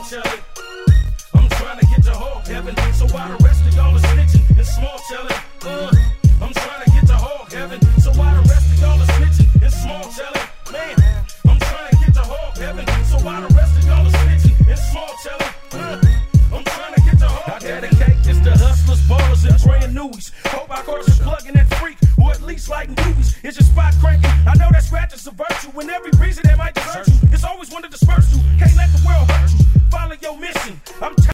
telling. I'm trying to get to hog heaven, so why the rest of y'all are snitching and small telling? I'm trying to get to hog heaven, so why the rest of y'all are snitching and small telling? Man, I'm trying to get to hog heaven, so why the rest of y'all are snitching and small telling? I'm trying to get to hog heaven. I dedicate this to hustlers, ballers, and brand newies. Hope I caught you plugging that freak, or at least like movies. Is your spot cranking? I know that scratch is a virtue, and every reason that might desert you. It's always one to disperse you. Can't let the world hurt you. Follow your mission. I'm